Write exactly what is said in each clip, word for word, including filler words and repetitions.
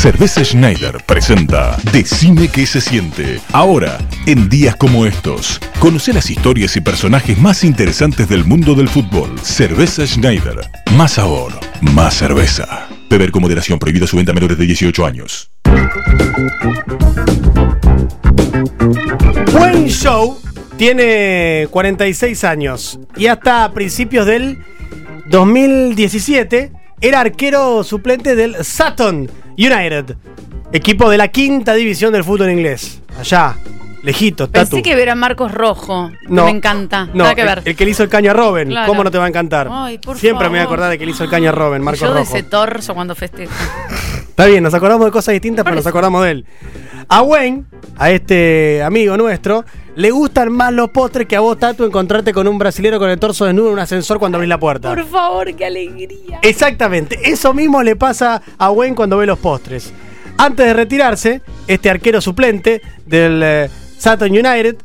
Cerveza Schneider presenta Decime qué se siente. Ahora, en días como estos, conoce las historias y personajes más interesantes del mundo del fútbol. Cerveza Schneider. Más sabor, más cerveza. Beber con moderación. Prohibida su venta a menores de dieciocho años. Wayne Shaw tiene cuarenta y seis años y hasta principios del dos mil diecisiete era arquero suplente del Sutton United, equipo de la quinta división del fútbol inglés. Allá, lejito, Tatu. Pensé que era Marcos Rojo, que No, me encanta. No, Nada que ver. El, el que le hizo el caño a Robin. Claro. ¿Cómo no te va a encantar? Ay, por Siempre favor. me voy a acordar de que le hizo el caño a Robin, Marcos Yo de Rojo. ese torso cuando festejo. Está bien, nos acordamos de cosas distintas, pero nos acordamos de él. A Wayne, a este amigo nuestro, le gustan más los postres que a vos, Tatu, encontrarte con un brasilero con el torso desnudo en un ascensor cuando abrís la puerta. Por favor, qué alegría. Exactamente, eso mismo le pasa a Wayne cuando ve los postres. Antes de retirarse, este arquero suplente del eh, Sutton United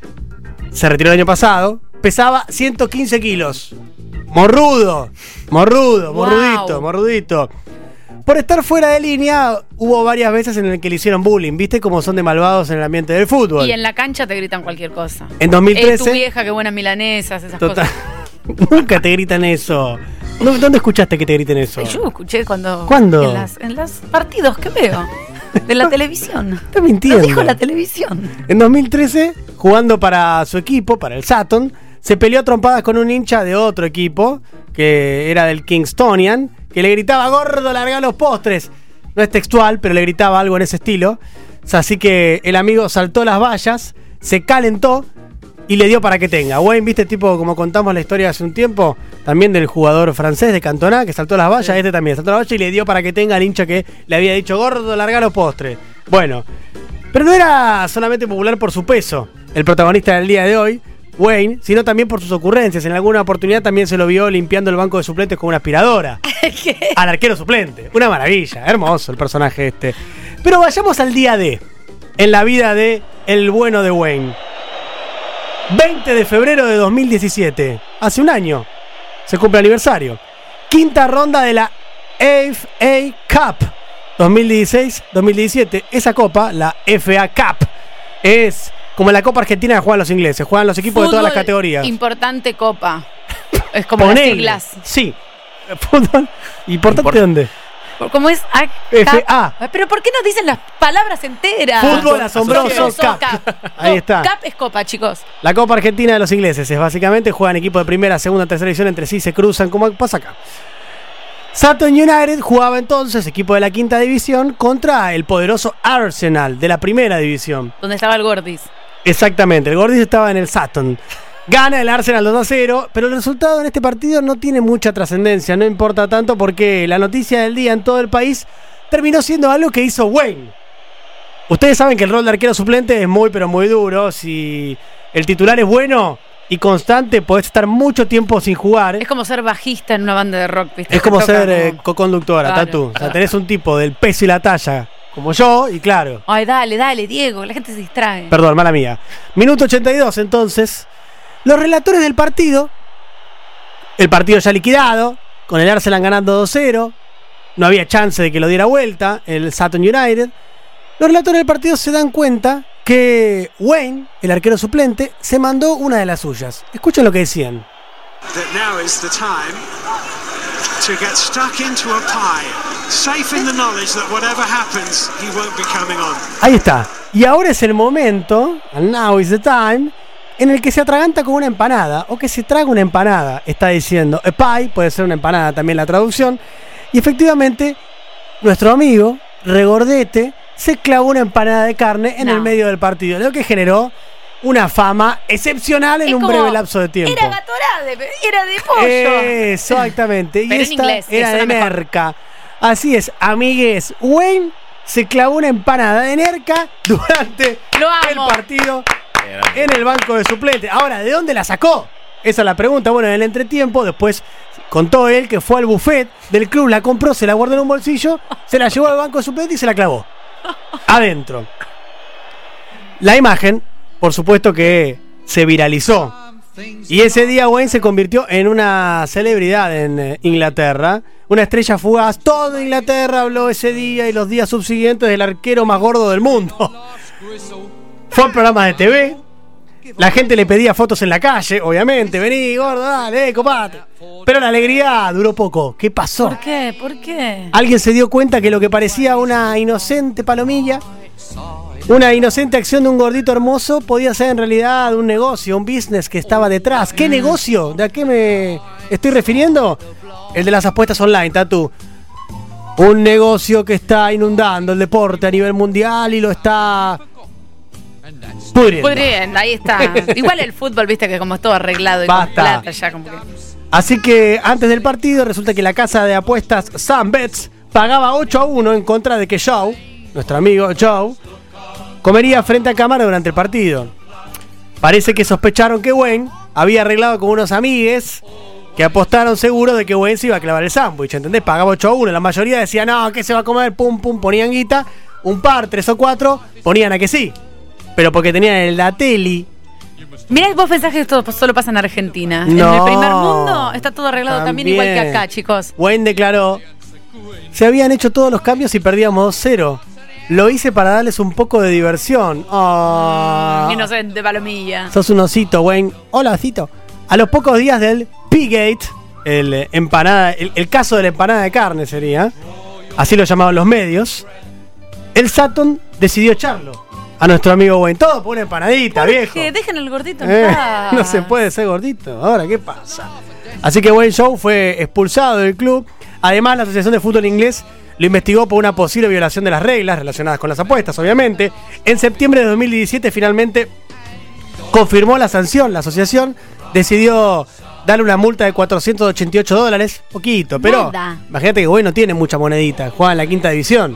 se retiró el año pasado, pesaba ciento quince kilos. Morrudo, morrudo, Wow. morrudito, morrudito. Por estar fuera de línea, hubo varias veces en las que le hicieron bullying. ¿Viste cómo son de malvados en el ambiente del fútbol? Y en la cancha te gritan cualquier cosa. En dos mil trece. Es tu vieja, qué buenas milanesas, esas Total. cosas. Nunca te gritan eso. ¿Dónde escuchaste que te griten eso? Yo escuché cuando. ¿Cuándo? En, las, en los partidos que veo. De la televisión. Estás mintiendo. Lo dijo la televisión. En dos mil trece, jugando para su equipo, para el Sutton, se peleó a trompadas con un hincha de otro equipo, que era del Kingstonian, que le gritaba: gordo, larga los postres. No es textual, pero le gritaba algo en ese estilo. O sea, así que el amigo saltó las vallas, se calentó y le dio para que tenga. Wayne, viste, tipo como contamos la historia hace un tiempo, también del jugador francés de Cantona, que saltó las vallas, sí. Este también saltó las vallas y le dio para que tenga al hincha que le había dicho: gordo, larga los postres. Bueno, pero no era solamente popular por su peso, el protagonista del día de hoy, Wayne, sino también por sus ocurrencias. En alguna oportunidad también se lo vio limpiando el banco de suplentes con una aspiradora. ¿Qué? Al arquero suplente. Una maravilla, hermoso el personaje este. Pero vayamos al día D, en la vida de el bueno de Wayne. veinte de febrero de dos mil diecisiete, hace un año, se cumple aniversario. Quinta ronda de la F A Cup dos mil dieciséis dos mil diecisiete. Esa copa, la F A Cup, es como la Copa Argentina que juegan los ingleses. Juegan los equipos Fútbol, de todas las categorías. Importante copa. Es como Ponele. las siglas. Sí. Fútbol. ¿Importante Import- dónde? ¿Cómo es? A- F Cap. A. Pero ¿por qué no dicen las palabras enteras? Fútbol asombroso Asombroso Cup. Cup. Ahí No, está. Cup es copa, chicos. La Copa Argentina de los ingleses es básicamente, juegan equipos de primera, segunda, tercera división entre sí, se cruzan, como pasa acá. Sutton United jugaba entonces, equipo de la quinta división, contra el poderoso Arsenal de la primera división. Donde estaba el Gordis. Exactamente, el Gordis estaba en el Sutton. Gana el Arsenal dos a cero, pero el resultado en este partido no tiene mucha trascendencia, no importa tanto porque la noticia del día en todo el país terminó siendo algo que hizo Wayne. Ustedes saben que el rol de arquero suplente es muy pero muy duro. Si el titular es bueno y constante, podés estar mucho tiempo sin jugar. Es como ser bajista en una banda de rock, ¿viste? Es como Te toca ser eh, como- co-conductora, Claro. Tatu. O sea, tenés un tipo del peso y la talla como yo, y claro. Ay, dale, dale, Diego, la gente se distrae. Perdón, mala mía. Minuto ochenta y dos, entonces. Los relatores del partido. El partido ya liquidado, con el Arsenal ganando dos cero. No había chance de que lo diera vuelta el Sutton United. Los relatores del partido se dan cuenta que Wayne, el arquero suplente, se mandó una de las suyas. Escuchen lo que decían. That now is the time to get stuck into a pie, safe in the knowledge that whatever happens, he won't be coming on. Ahí está. Y ahora es el momento, and now is the time, en el que se atraganta con una empanada, o que se traga una empanada, está diciendo. A pie, puede ser una empanada también la traducción. Y efectivamente, nuestro amigo, Regordete, se clavó una empanada de carne en No. el medio del partido, lo que generó una fama excepcional en Es un como, breve lapso de tiempo. Era Gatorade, era de pollo. Exactamente. Y Pero en esta inglés, que era de suena mejor. Nerca. Así es, amigues. Wayne se clavó una empanada de Nerca durante Lo el amo. partido en el banco de suplente. Ahora, ¿de dónde la sacó? Esa es la pregunta. Bueno, en el entretiempo, después contó él que fue al buffet del club, la compró, se la guardó en un bolsillo, se la llevó al banco de suplente y se la clavó adentro. La imagen, por supuesto que se viralizó Y ese día Wayne se convirtió en una celebridad en eh, Inglaterra, una estrella fugaz. Toda Inglaterra habló ese día y los días subsiguientes del arquero más gordo del mundo. Fue a programas de T V. La gente le pedía fotos en la calle, obviamente. Vení, gordo, dale, eh, copate. Pero la alegría duró poco. ¿Qué pasó? ¿Por qué? ¿Por qué? Alguien se dio cuenta que lo que parecía una inocente palomilla, una inocente acción de un gordito hermoso, podía ser en realidad un negocio, un business que estaba detrás. ¿Qué negocio? ¿De a qué me estoy refiriendo? El de las apuestas online, Tatu. Un negocio que está inundando el deporte a nivel mundial y lo está pudriendo. Pudriendo, ahí está. Igual el fútbol, viste que como es todo arreglado y Basta. con plata ya como que... Así que antes del partido resulta que la casa de apuestas Sunbets pagaba ocho a uno en contra de que Joe, nuestro amigo Joe, comería frente a cámara durante el partido. Parece que sospecharon que Wayne había arreglado con unos amigues que apostaron seguro de que Wayne se iba a clavar el sándwich, ¿entendés? Pagaba ocho a uno, la mayoría decía no, que se va a comer, pum pum, ponían guita, un par, tres o cuatro, ponían a que sí, pero porque tenían en la tele. Mirá, vos pensás que esto solo pasa en Argentina. No, en el primer mundo está todo arreglado también, también igual que acá, chicos. Wayne declaró: se habían hecho todos los cambios y perdíamos dos cero. Lo hice para darles un poco de diversión. Oh, Inocente palomilla. sos un osito, Wayne. Hola, osito. A los pocos días del P-Gate, el, eh, empanada, el, el caso de la empanada de carne sería, así lo llamaban los medios, el Sutton decidió echarlo a nuestro amigo Wayne. Todo por una empanadita, viejo. Que dejen al gordito en Eh, paz. no se puede ser gordito. Ahora, ¿qué pasa? Así que Wayne Joe fue expulsado del club. Además, la Asociación de Fútbol Inglés lo investigó por una posible violación de las reglas relacionadas con las apuestas, obviamente. En septiembre de dos mil diecisiete, finalmente confirmó la sanción. La asociación decidió darle una multa de cuatrocientos ochenta y ocho dólares. Poquito, pero Nada. imagínate que Wayne no tiene mucha monedita. Juega en la quinta división.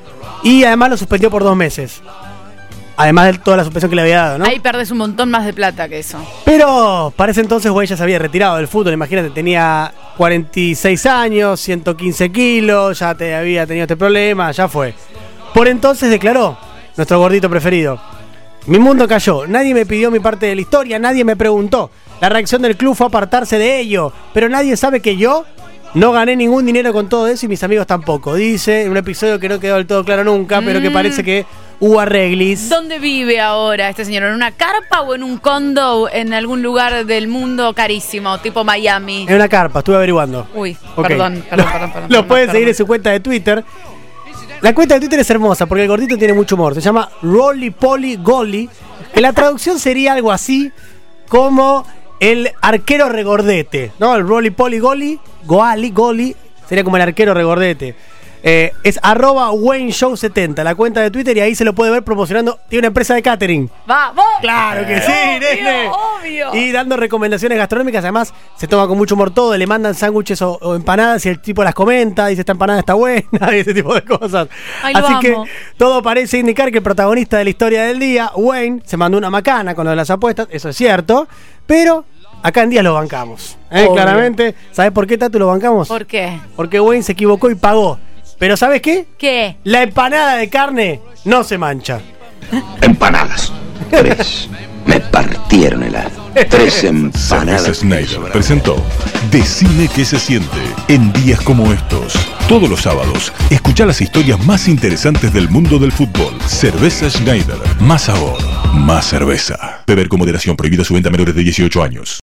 Y además lo suspendió por dos meses. Además de toda la suspensión que le había dado, ¿no? Ahí perdés un montón más de plata que eso. Pero para ese entonces Wayne ya se había retirado del fútbol. Imagínate, tenía cuarenta y seis años, ciento quince kilos, ya te había tenido este problema, ya fue. Por entonces declaró, nuestro gordito preferido: mi mundo cayó, nadie me pidió mi parte de la historia, nadie me preguntó. La reacción del club fue apartarse de ello, pero nadie sabe que yo no gané ningún dinero con todo eso y mis amigos tampoco. Dice en un episodio que no quedó del todo claro nunca, mm. pero que parece que hubo arreglis. ¿Dónde vive ahora este señor? ¿En una carpa o en un condo en algún lugar del mundo carísimo, tipo Miami? En una carpa, estuve averiguando. Uy, Okay. perdón, perdón, perdón, perdón. Lo perdón, pueden perdón. seguir en su cuenta de Twitter. La cuenta de Twitter es hermosa porque el gordito tiene mucho humor. Se llama Rolly Polly Golly, que la traducción sería algo así como el arquero regordete, ¿no? El Rolly Polly Golly, Goali, Golly, sería como el arquero regordete. Eh, es arroba Wayne Show setenta, la cuenta de Twitter, y ahí se lo puede ver promocionando. Tiene una empresa de catering. ¡Vamos! Claro que sí, Obvio, nene. obvio. Y dando recomendaciones gastronómicas. Además, se toma con mucho humor todo. Le mandan sándwiches o, o empanadas y el tipo las comenta. Dice: esta empanada está buena. Y ese tipo de cosas. Ay, lo Así amo. que todo parece indicar que el protagonista de la historia del día, Wayne, se mandó una macana con lo de las apuestas. Eso es cierto. Pero acá en Días lo bancamos. ¿eh? Obvio. Claramente. ¿Sabes por qué, Tatu, lo bancamos? ¿Por qué? Porque Wayne se equivocó y pagó. Pero ¿sabes qué? ¿Qué? La empanada de carne no se mancha. Empanadas. Tres. Me partieron el alma. Tres empanadas. Cerveza Schneider presentó Decime qué se siente en días como estos. Todos los sábados, escuchá las historias más interesantes del mundo del fútbol. Cerveza Schneider. Más sabor, más cerveza. Beber con moderación. Prohibida su venta a menores de dieciocho años.